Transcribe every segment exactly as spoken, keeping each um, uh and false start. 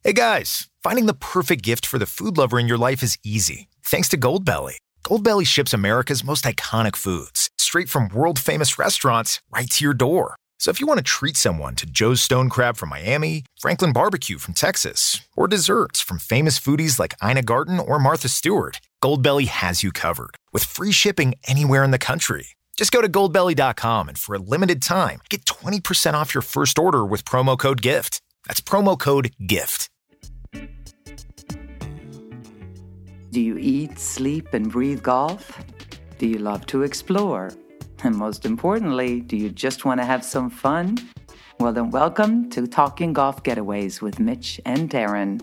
Hey guys, finding the perfect gift for the food lover in your life is easy, thanks to Goldbelly. Goldbelly ships America's most iconic foods, straight from world-famous restaurants right to your door. So if you want to treat someone to Joe's Stone Crab from Miami, Franklin Barbecue from Texas, or desserts from famous foodies like Ina Garten or Martha Stewart, Goldbelly has you covered, with free shipping anywhere in the country. Just go to goldbelly dot com and for a limited time, get twenty percent off your first order with promo code GIFT. That's promo code GIFT. Do you eat, sleep, and breathe golf? Do you love to explore? And most importantly, do you just want to have some fun? Well, then welcome to Talking Golf Getaways with Mitch and Darren.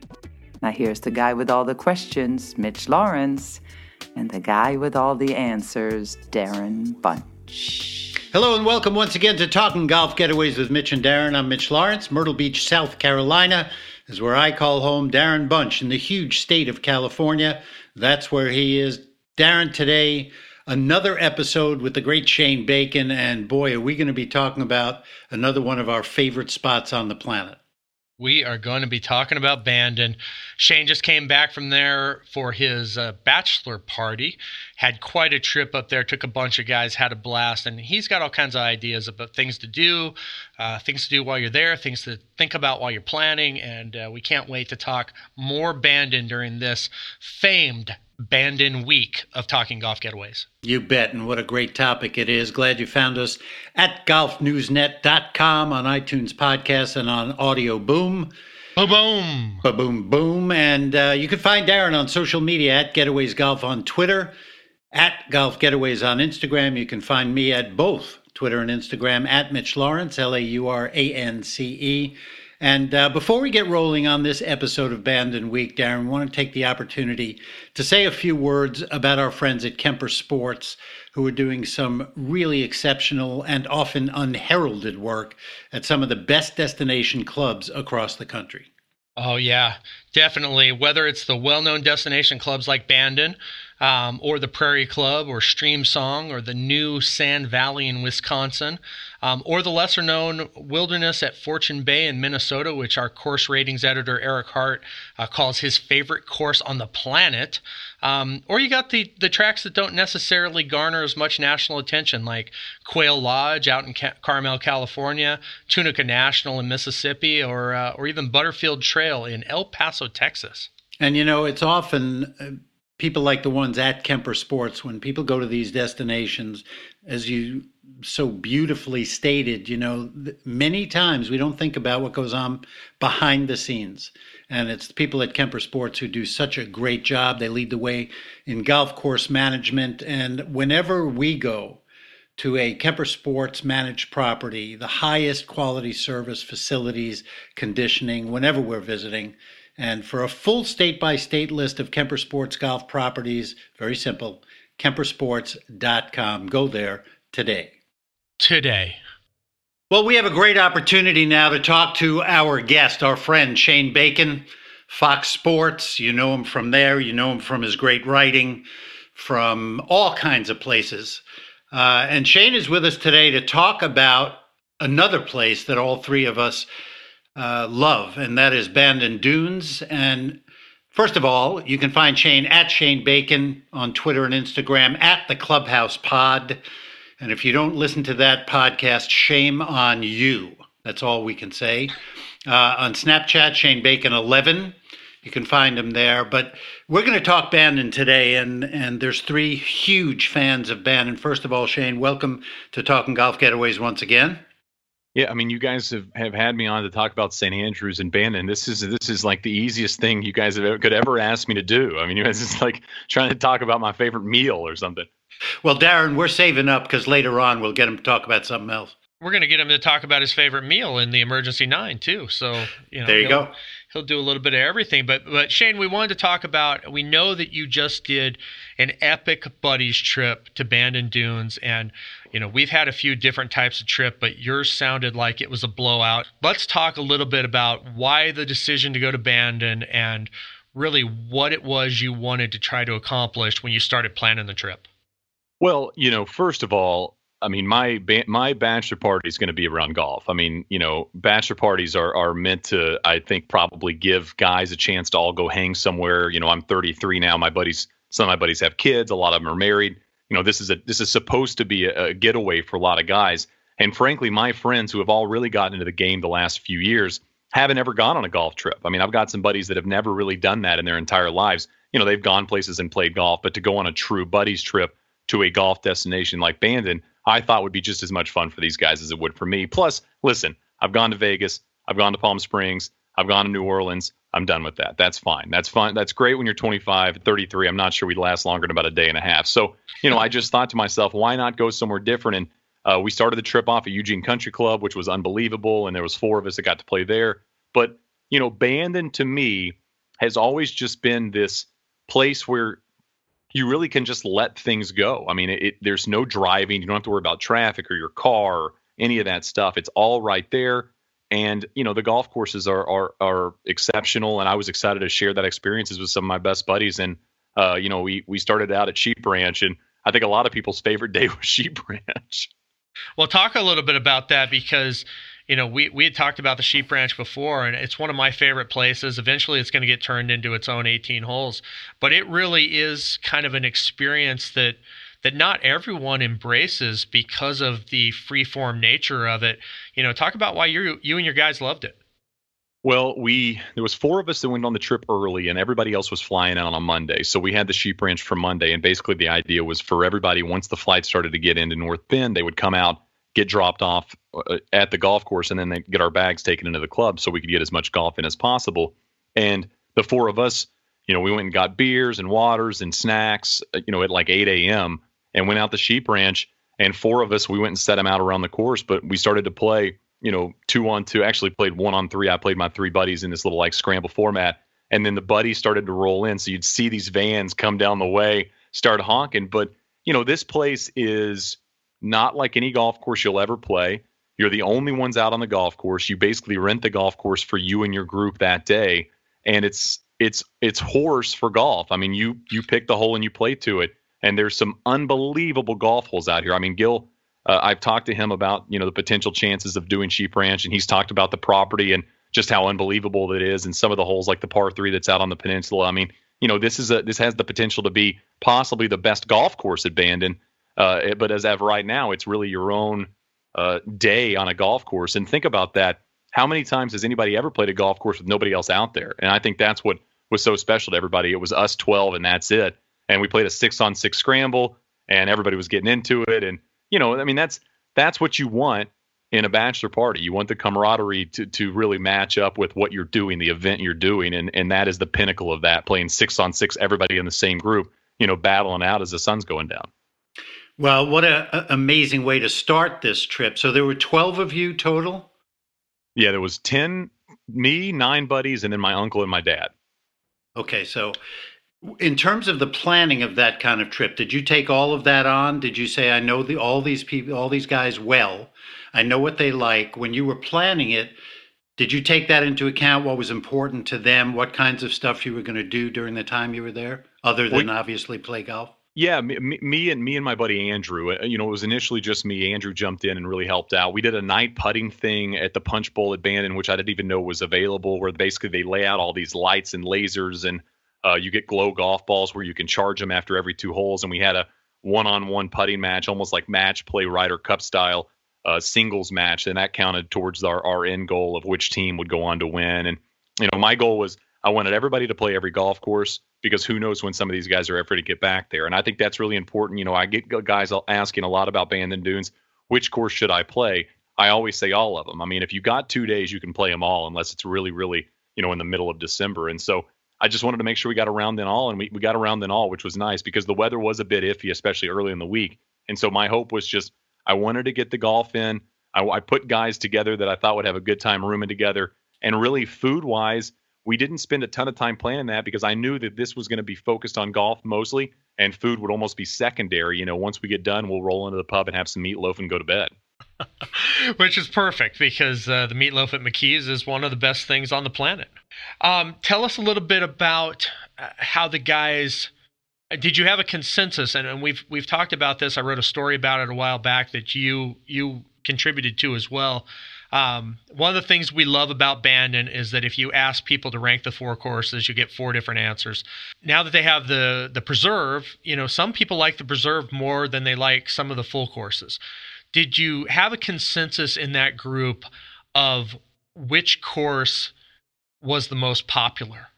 Now here's the guy with all the questions, Mitch Lawrence, and the guy with all the answers, Darren Bunch. Hello and welcome once again to Talking Golf Getaways with Mitch and Darren. I'm Mitch Lawrence. Myrtle Beach, South Carolina is where I call home. Darren Bunch in the huge state of California. That's where he is. Darren, today, another episode with the great Shane Bacon. And boy, are we going to be talking about another one of our favorite spots on the planet. We are going to be talking about Bandon. Shane just came back from there for his uh, bachelor party. Had quite a trip up there, took a bunch of guys, had a blast, and he's got all kinds of ideas about things to do, uh, things to do while you're there, things to think about while you're planning, and uh, we can't wait to talk more Bandon during this famed Bandon week of Talking Golf Getaways. You bet, and what a great topic it is. Glad you found us at golf news net dot com on iTunes Podcasts and on Audio Boom. Boom, boom. Ba-boom, boom. And uh, you can find Darren on social media at Getaways Golf on Twitter, at Golf Getaways on Instagram. You can find me at both Twitter and Instagram at Mitch Lawrence, L A U R A N C E. And uh, before we get rolling on this episode of Bandon Week, Darren, we want to take the opportunity to say a few words about our friends at Kemper Sports, who are doing some really exceptional and often unheralded work at some of the best destination clubs across the country. Oh, yeah, definitely. Whether it's the well-known destination clubs like Bandon, um, or the Prairie Club, or Stream Song, or the new Sand Valley in Wisconsin, um, or the lesser-known Wilderness at Fortune Bay in Minnesota, which our course ratings editor Eric Hart uh, calls his favorite course on the planet. Um, or you got the, the tracks that don't necessarily garner as much national attention, like Quail Lodge out in Ca- Carmel, California, Tunica National in Mississippi, or uh, or even Butterfield Trail in El Paso, Texas. And, you know, it's often uh, people like the ones at Kemper Sports, when people go to these destinations, as you so beautifully stated, you know, th- many times we don't think about what goes on behind the scenes. And it's the people at Kemper Sports who do such a great job. They lead the way in golf course management. And whenever we go to a Kemper Sports managed property, the highest quality service, facilities, conditioning, whenever we're visiting. And for a full state-by-state list of Kemper Sports golf properties, very simple, kemper sports dot com. Go there today. Today. Well, we have a great opportunity now to talk to our guest, our friend Shane Bacon, Fox Sports. You know him from there. You know him from his great writing, from all kinds of places. Uh, and Shane is with us today to talk about another place that all three of us uh, love, and that is Bandon Dunes. And first of all, you can find Shane at Shane Bacon on Twitter and Instagram, at the Clubhouse Pod. And if you don't listen to that podcast, shame on you. That's all we can say. Uh, on Snapchat, Shane Bacon eleven. You can find him there. But we're going to talk Bandon today, and, and there's three huge fans of Bandon. First of all, Shane, welcome to Talking Golf Getaways once again. Yeah, I mean, you guys have, have had me on to talk about Saint Andrews and Bandon. This is this is like the easiest thing you guys have ever, could ever ask me to do. I mean, you guys it's like trying to talk about my favorite meal or something. Well, Darren, we're saving up because later on we'll get him to talk about something else. We're going to get him to talk about his favorite meal in the Emergency Nine, too. So, you know, there you he'll, go. He'll do a little bit of everything. But, but Shane, we wanted to talk about, we know that you just did an epic buddies trip to Bandon Dunes. And, you know, we've had a few different types of trip, but yours sounded like it was a blowout. Let's talk a little bit about why the decision to go to Bandon and really what it was you wanted to try to accomplish when you started planning the trip. Well, you know, first of all, I mean, my ba- my bachelor party is going to be around golf. I mean, you know, bachelor parties are are meant to, I think, probably give guys a chance to all go hang somewhere. You know, I'm thirty-three now. My buddies, some of my buddies have kids. A lot of them are married. You know, this is a this is supposed to be a, a getaway for a lot of guys. And frankly, my friends who have all really gotten into the game the last few years haven't ever gone on a golf trip. I mean, I've got some buddies that have never really done that in their entire lives. You know, they've gone places and played golf, but to go on a true buddies trip to a golf destination like Bandon, I thought would be just as much fun for these guys as it would for me. Plus, listen, I've gone to Vegas, I've gone to Palm Springs, I've gone to New Orleans. I'm done with that. That's fine. That's fun. That's great when you're twenty-five, thirty-three. I'm not sure we'd last longer than about a day and a half. So, you know, I just thought to myself, why not go somewhere different? And uh, we started the trip off at Eugene Country Club, which was unbelievable. And there was four of us that got to play there. But, you know, Bandon to me has always just been this place where you really can just let things go. I mean, it, it, there's no driving. You don't have to worry about traffic or your car or any of that stuff. It's all right there. And, you know, the golf courses are are are exceptional. And I was excited to share that experiences with some of my best buddies. And, uh, you know, we we started out at Sheep Ranch. And I think a lot of people's favorite day was Sheep Ranch. Well, talk a little bit about that because, you know, we, we had talked about the Sheep Ranch before, and it's one of my favorite places. Eventually, it's going to get turned into its own eighteen holes. But it really is kind of an experience that that not everyone embraces because of the free-form nature of it. You know, talk about why you you and your guys loved it. Well, we there was four of us that went on the trip early, and everybody else was flying out on Monday. So we had the Sheep Ranch for Monday, and basically the idea was for everybody, once the flight started to get into North Bend, they would come out, get dropped off at the golf course, and then they get our bags taken into the club so we could get as much golf in as possible. And the four of us, you know, we went and got beers and waters and snacks, you know, at like eight a.m. and went out the Sheep Ranch. And four of us, we went and set them out around the course, but we started to play, you know, two on two, actually played one on three. I played my three buddies in this little like scramble format. And then the buddies started to roll in. So you'd see these vans come down the way, start honking. But, you know, this place is not like any golf course you'll ever play. You're the only ones out on the golf course. You basically rent the golf course for you and your group that day. And it's, it's, it's horse for golf. I mean, you, you pick the hole and you play to it. And there's some unbelievable golf holes out here. I mean, Gil, uh, I've talked to him about, you know, the potential chances of doing Sheep Ranch, and he's talked about the property and just how unbelievable it is. And some of the holes like the par three that's out on the peninsula. I mean, you know, this is a, this has the potential to be possibly the best golf course at Bandon. Uh, but as of right now, it's really your own uh, day on a golf course. And think about that. How many times has anybody ever played a golf course with nobody else out there? And I think that's what was so special to everybody. It was us twelve, and that's it. And we played a six on six scramble, and everybody was getting into it. And, you know, I mean, that's that's what you want in a bachelor party. You want the camaraderie to to really match up with what you're doing, the event you're doing. And and that is the pinnacle of that, playing six on six, everybody in the same group, you know, battling out as the sun's going down. Well, what an amazing way to start this trip. So there were twelve of you total? Yeah, there was ten, me, nine buddies, and then my uncle and my dad. Okay, so in terms of the planning of that kind of trip, did you take all of that on? Did you say, I know the, all these people, all these guys well, I know what they like. When you were planning it, did you take that into account, what was important to them, what kinds of stuff you were going to do during the time you were there, other than well, obviously play golf? Yeah, me, me and me and my buddy Andrew, you know, it was initially just me. Andrew jumped in and really helped out. We did a night putting thing at the Punch Bowl at Bandon, which I didn't even know was available, where basically they lay out all these lights and lasers, and uh, you get glow golf balls where you can charge them after every two holes. And we had a one-on-one putting match, almost like match play Ryder Cup style uh, singles match, and that counted towards our, our end goal of which team would go on to win. And, you know, my goal was I wanted everybody to play every golf course, because who knows when some of these guys are ever to get back there. And I think that's really important. You know, I get guys asking a lot about Bandon Dunes, which course should I play? I always say all of them. I mean, if you got two days, you can play them all, unless it's really, really, you know, in the middle of December. And so I just wanted to make sure we got around them all, and we, we got around them all, which was nice because the weather was a bit iffy, especially early in the week. And so my hope was just, I wanted to get the golf in. I, I put guys together that I thought would have a good time rooming together. And really food wise, we didn't spend a ton of time planning that because I knew that this was going to be focused on golf mostly, and food would almost be secondary. You know, once we get done, we'll roll into the pub and have some meatloaf and go to bed. Which is perfect because uh, the meatloaf at McKee's is one of the best things on the planet. Um, tell us a little bit about uh, how the guys Did you have a consensus? And, and we've we've talked about this. I wrote a story about it a while back that you you contributed to as well. Um, one of the things we love about Bandon is that if you ask people to rank the four courses, you get four different answers. Now that they have the the preserve, you know, some people like the preserve more than they like some of the full courses. Did you have a consensus in that group of which course was the most popular?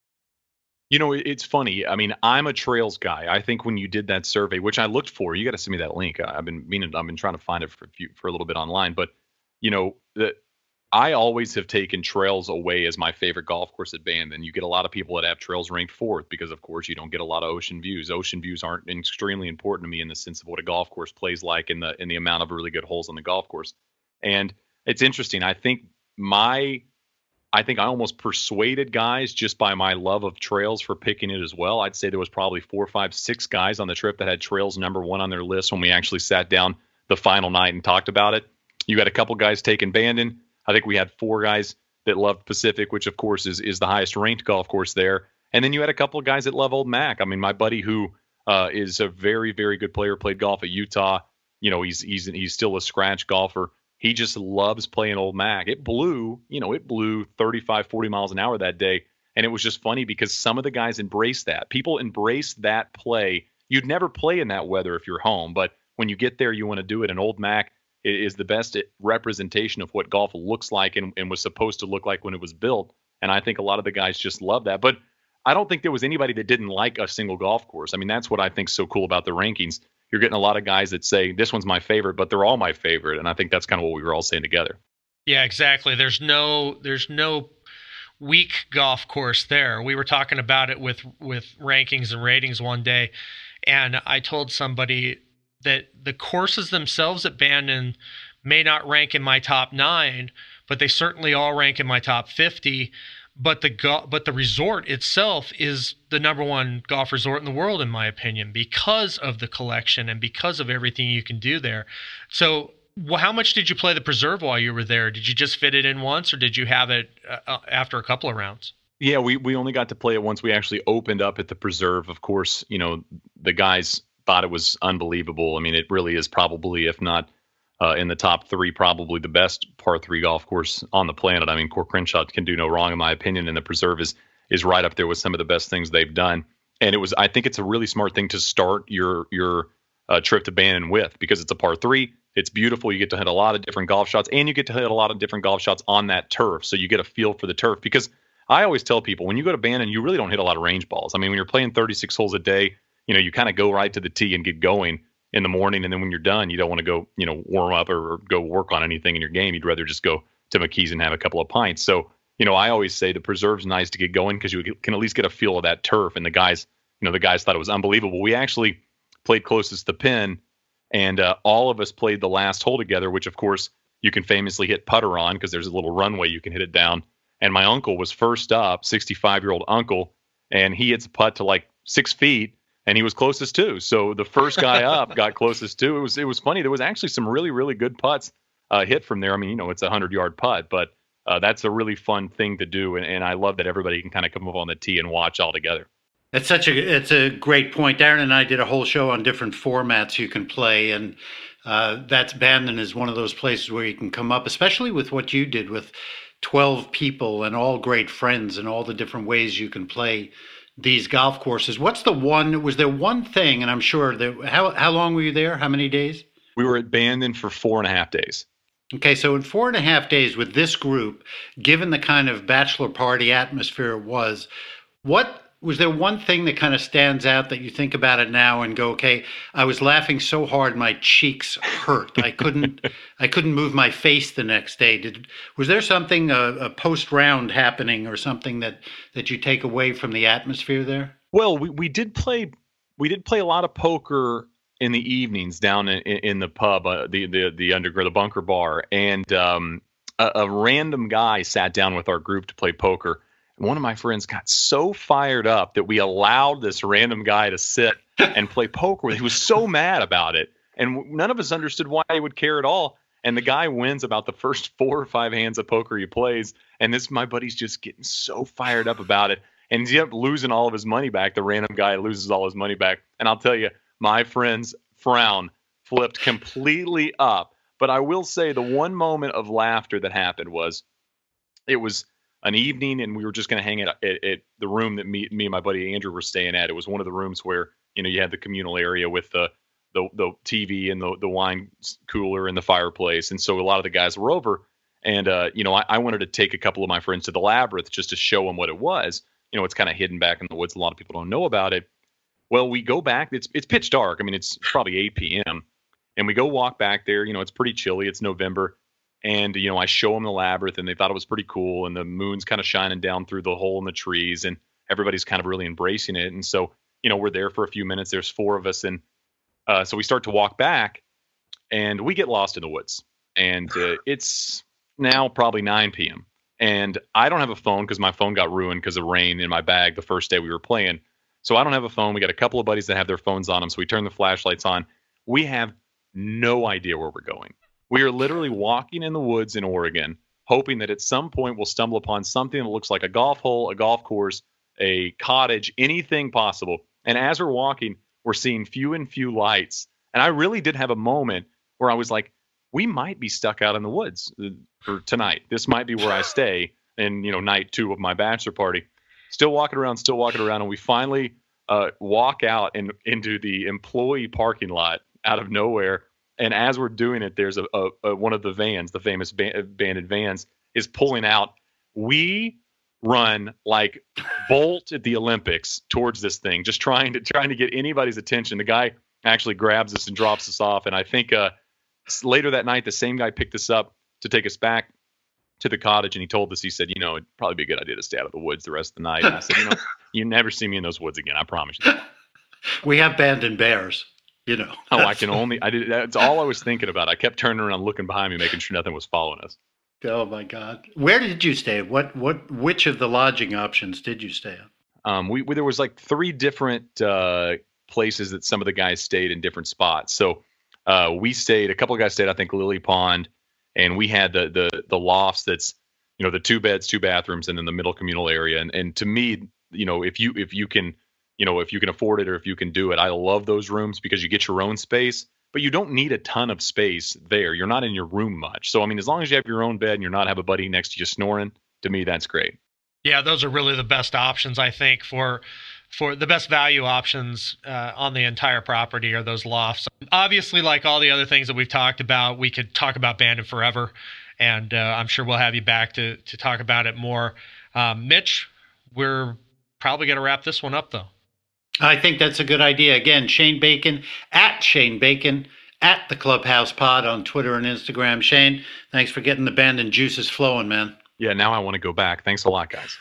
You know, it's funny. I mean, I'm a trails guy. I think when you did that survey, which I looked for, you got to send me that link. I've been meaning, I've been trying to find it for a few, for a little bit online. But you know, the, I always have taken trails away as my favorite golf course at Bandon. You get a lot of people that have trails ranked fourth because, of course, you don't get a lot of ocean views. Ocean views aren't extremely important to me in the sense of what a golf course plays like in the in the amount of really good holes on the golf course. And it's interesting. I think my I think I almost persuaded guys just by my love of trails for picking it as well. I'd say there was probably four, five, six guys on the trip that had trails number one on their list when we actually sat down the final night and talked about it. You got a couple guys taking Bandon. I think we had four guys that loved Pacific, which of course is is the highest ranked golf course there. And then you had a couple of guys that love Old Mac. I mean, my buddy who uh, is a very, very good player, played golf at Utah. You know, he's he's he's still a scratch golfer. He just loves playing Old Mac. It blew, you know, it blew thirty-five, forty miles an hour that day. And it was just funny because some of the guys embraced that. People embrace that play. You'd never play in that weather if you're home, but when you get there, you want to do it. And Old Mac is the best representation of what golf looks like and, and was supposed to look like when it was built. And I think a lot of the guys just love that. But I don't think there was anybody that didn't like a single golf course. I mean, that's what I think is so cool about the rankings. You're getting a lot of guys that say this one's my favorite, but they're all my favorite. And I think that's kind of what we were all saying together. Yeah, exactly. There's no there's no weak golf course there. We were talking about it with with rankings and ratings one day, and I told somebody that the courses themselves at Bandon may not rank in my top nine, but they certainly all rank in my top fifty. But the go- but the resort itself is the number one golf resort in the world, in my opinion, because of the collection and because of everything you can do there. So well, how much did you play the preserve while you were there? Did you just fit it in once, or did you have it uh, after a couple of rounds? Yeah, we, we only got to play it once. We actually opened up at the preserve. Of course, you know, the guys thought it was unbelievable. I mean, it really is probably, if not uh, in the top three, probably the best par three golf course on the planet. I mean, Core Crenshaw can do no wrong, in my opinion, and the preserve is is right up there with some of the best things they've done. And it was, I think it's a really smart thing to start your your uh, trip to Bandon with, because it's a par three. It's beautiful. You get to hit a lot of different golf shots, and you get to hit a lot of different golf shots on that turf. So you get a feel for the turf, because I always tell people when you go to Bandon, you really don't hit a lot of range balls. I mean, when you're playing thirty-six holes a day, you know, you kind of go right to the tee and get going in the morning. And then when you're done, you don't want to go, you know, warm up or, or go work on anything in your game. You'd rather just go to McKee's and have a couple of pints. So, you know, I always say the preserve's nice to get going because you can at least get a feel of that turf. And the guys, you know, the guys thought it was unbelievable. We actually played closest to the pin, and uh, all of us played the last hole together, which of course you can famously hit putter on because there's a little runway you can hit it down. And my uncle was first up, sixty-five-year-old uncle, and he hits a putt to like six feet, and he was closest too. So the first guy up got closest too. It was it was funny. There was actually some really, really good putts uh, hit from there. I mean, you know, it's a hundred-yard putt, but uh, that's a really fun thing to do, and, and I love that everybody can kind of come up on the tee and watch all together. It's such a it's a great point. Darren and I did a whole show on different formats you can play, and uh, that's Bandon is one of those places where you can come up, especially with what you did with twelve people and all great friends and all the different ways you can play these golf courses. What's the one, was there one thing, and I'm sure that, how, how long were you there? How many days? We were at Bandon for four and a half days. Okay, so in four and a half days with this group, given the kind of bachelor party atmosphere it was, what was there one thing that kind of stands out that you think about it now and go, okay, I was laughing so hard my cheeks hurt. I couldn't, I couldn't move my face the next day. Did was there something a, a post round happening or something that that you take away from the atmosphere there? Well, we, we did play, we did play a lot of poker in the evenings down in, in the pub, uh, the the the underground, the bunker bar, and um, a, a random guy sat down with our group to play poker. One of my friends got so fired up that we allowed this random guy to sit and play poker with. He was so mad about it. And none of us understood why he would care at all. And the guy wins about the first four or five hands of poker he plays. And this, my buddy's just getting so fired up about it. and he's up losing all of his money back. The random guy loses all his money back. And I'll tell you, my friend's frown flipped completely up. But I will say the one moment of laughter that happened was it was an evening and we were just going to hang out at, at, at the room that me, me and my buddy Andrew were staying at. It was one of the rooms where, you know, you had the communal area with the the, the T V and the, the wine cooler and the fireplace. And so a lot of the guys were over. And, uh, you know, I, I wanted to take a couple of my friends to the Labyrinth just to show them what it was. You know, it's kind of hidden back in the woods. A lot of people don't know about it. Well, we go back. It's it's pitch dark. I mean, it's probably eight p.m. And we go walk back there. You know, it's pretty chilly. It's November. And, you know, I show them the Labyrinth and they thought it was pretty cool. And the moon's kind of shining down through the hole in the trees and everybody's kind of really embracing it. And so, you know, we're there for a few minutes. There's four of us. And uh, so we start to walk back and we get lost in the woods. And uh, it's now probably nine p.m. And I don't have a phone because my phone got ruined because of rain in my bag the first day we were playing. So I don't have a phone. We got a couple of buddies that have their phones on them. So we turn the flashlights on. We have no idea where we're going. We are literally walking in the woods in Oregon, hoping that at some point we'll stumble upon something that looks like a golf hole, a golf course, a cottage, anything possible. And as we're walking, we're seeing few and few lights. And I really did have a moment where I was like, we might be stuck out in the woods for tonight. This might be where I stay. And, you know, night two of my bachelor party. Still walking around, still walking around. And we finally uh, walk out and into the employee parking lot out of nowhere. And as we're doing it, there's a, a, a one of the vans, the famous ban- banded vans, is pulling out. We run like Bolt at the Olympics towards this thing, just trying to trying to get anybody's attention. The guy actually grabs us and drops us off. And I think uh, later that night, the same guy picked us up to take us back to the cottage. And he told us, he said, you know, it'd probably be a good idea to stay out of the woods the rest of the night. And I said, you know, you never see me in those woods again. I promise you. We have abandoned bears. You know. Oh, I can only, I did, that's all I was thinking about. I kept turning around, looking behind me, making sure nothing was following us. Oh my God. Where did you stay? What, what, which of the lodging options did you stay at? Um, we, we there was like three different uh, places that some of the guys stayed in different spots. So uh, we stayed, a couple of guys stayed, I think, Lily Pond, and we had the, the, the lofts that's, you know, the two beds, two bathrooms, and then the middle communal area. And, and to me, you know, if you, if you can, you know, if you can afford it or if you can do it. I love those rooms because you get your own space, but you don't need a ton of space there. You're not in your room much. So, I mean, as long as you have your own bed and you're not have a buddy next to you snoring, to me, that's great. Yeah, those are really the best options, I think, for for the best value options uh, on the entire property are those lofts. Obviously, like all the other things that we've talked about, we could talk about Bandon forever, and uh, I'm sure we'll have you back to, to talk about it more. Um, Mitch, we're probably going to wrap this one up, though. I think that's a good idea. Again, Shane Bacon, at Shane Bacon, at the Clubhouse Pod on Twitter and Instagram. Shane, thanks for getting the Bandon juices flowing, man. Yeah, now I want to go back. Thanks a lot, guys.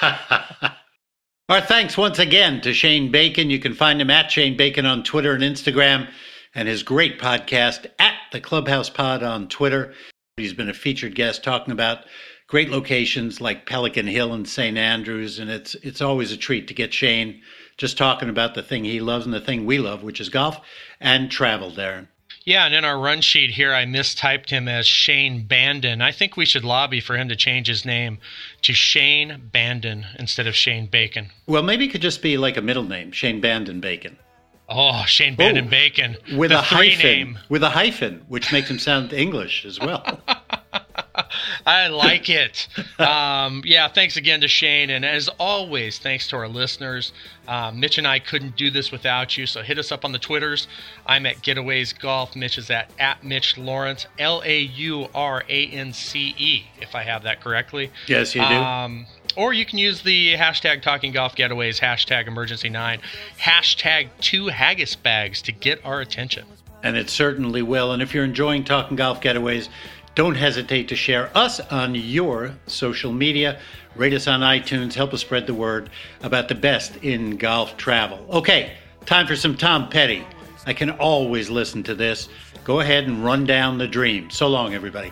Our thanks once again to Shane Bacon. You can find him at Shane Bacon on Twitter and Instagram, and his great podcast, at the Clubhouse Pod on Twitter. He's been a featured guest talking about great locations like Pelican Hill and Saint Andrews, and it's it's always a treat to get Shane just talking about the thing he loves and the thing we love, which is golf and travel, Darren. Yeah, and in our run sheet here, I mistyped him as Shane Bandon. I think we should lobby for him to change his name to Shane Bandon instead of Shane Bacon. Well, maybe it could just be like a middle name, Shane Bandon Bacon. Oh, Shane Bandon oh, Bacon. With the a hyphen. Name. With a hyphen, which makes him sound English as well. I like it. Um, yeah, thanks again to Shane. And as always, thanks to our listeners. Uh, Mitch and I couldn't do this without you, so hit us up on the Twitters. I'm at Getaways Golf. Mitch is at, at Mitch Lawrence, L A U R A N C E, if I have that correctly. Yes, you do. Um, or you can use the hashtag Talking Golf Getaways, hashtag Emergency nine, hashtag two Haggis Bags to get our attention. And it certainly will. And if you're enjoying Talking Golf Getaways, don't hesitate to share us on your social media. Rate us on iTunes. Help us spread the word about the best in golf travel. Okay, time for some Tom Petty. I can always listen to this. Go ahead and run down the dream. So long, everybody.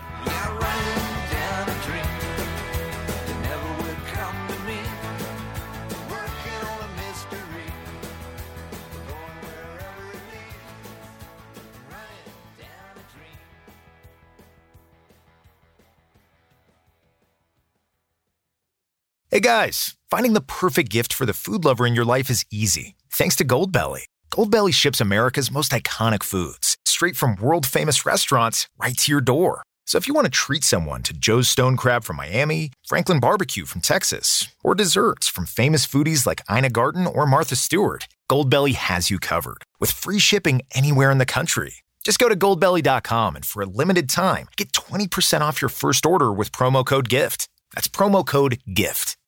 Hey guys, Finding the perfect gift for the food lover in your life is easy, thanks to Goldbelly. Goldbelly ships America's most iconic foods, straight from world-famous restaurants right to your door. So if you want to treat someone to Joe's Stone Crab from Miami, Franklin Barbecue from Texas, or desserts from famous foodies like Ina Garten or Martha Stewart, Goldbelly has you covered, with free shipping anywhere in the country. Just go to goldbelly dot com and for a limited time, get twenty percent off your first order with promo code GIFT. That's promo code GIFT.